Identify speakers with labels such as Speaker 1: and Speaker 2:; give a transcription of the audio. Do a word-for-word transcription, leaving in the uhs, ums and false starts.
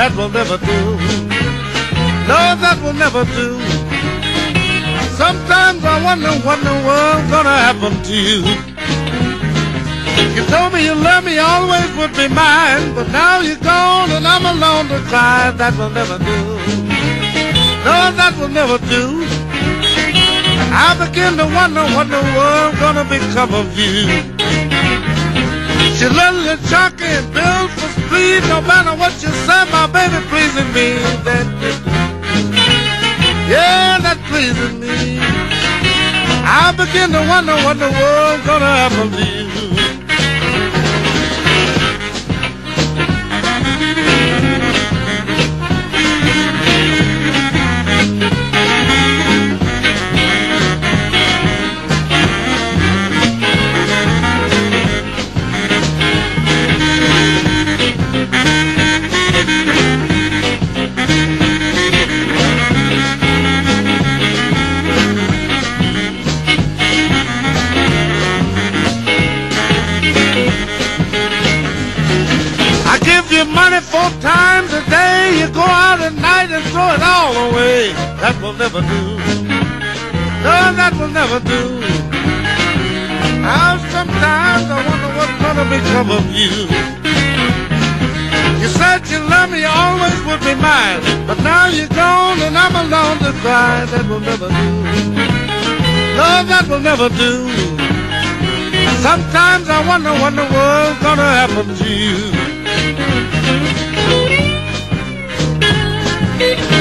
Speaker 1: that will never do. No, that will never do. Sometimes I wonder what in the world's gonna happen to you. You told me you loved me, always would be mine, but now you're gone and I'm alone to cry. That will never do. No, that will never do. I begin to wonder what in the world's gonna become of you. She loves you chalky and bills for speed. No matter what you say, my baby pleasing me. That, yeah, that pleases me. I begin to wonder what in the world's gonna happen to you. Money four times a day, you go out at night and throw it all away. That will never do. No, that will never do. Now sometimes I wonder what's gonna become of you. You said you loved me, you always would be mine, but now you're gone and I'm alone to cry. That will never do. No, that will never do. Sometimes I wonder what in the world's gonna happen to you. Thank you.